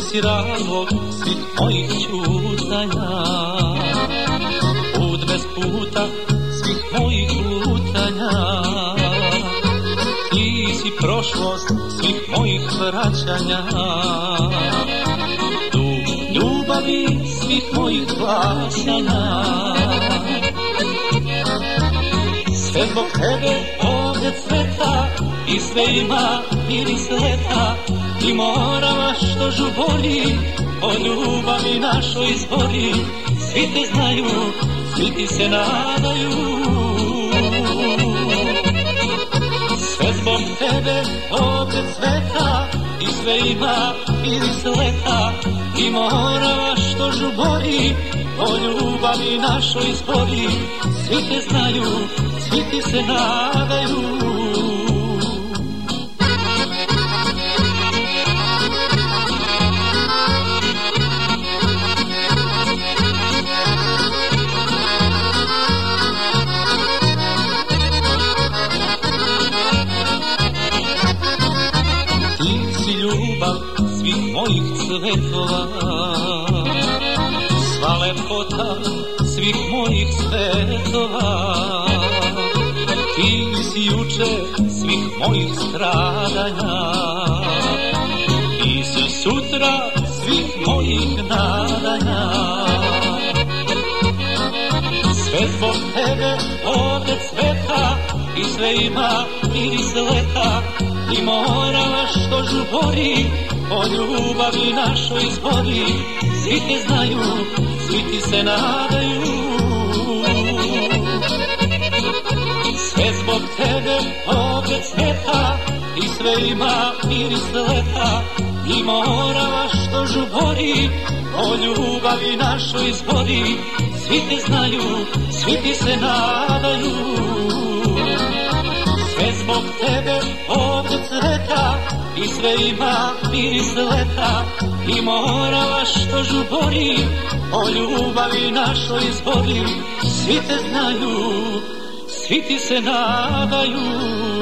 si razlog svih mojih ćutanja, put bez puta svih mojih lutanja. Ti si prošlost svih mojih vraćanja, dug ljubavi svih mojih plaćanja. Sve zbog tebe ovdje cveta i sve ima miris leta, i morala što žubori o ljubavi našoj zbori. Svi te znaju, svi ti se nadaju. Sve zbog tebe ovdje cveta i sve ima miris leta, i morala što žubori o ljubavi našoj zbori. Svi te znaju, svi ti se nadaju. Ljubav svih mojih cvetova, sva lepota svih mojih svetova. Ti si juče svih mojih stradanja, ti si sutra svih mojih nadanja. Sve zbog tebe ovdje cveta i sve ima miris leta, i morala što žubori o ljubavi našoj zbori. Svi te znaju, svi ti se nadaju. Sve zbog tebe ovdje cveta i sve ima miris leta, i morala što žubori o ljubavi našoj zbori. Svi te znaju, svi ti se nadaju. Sve zbog tebe ovdje cveta i sve ima miris leta, i morala što žubori o ljubavi našoj zbori. Svi te znaju, svi ti se nadaju.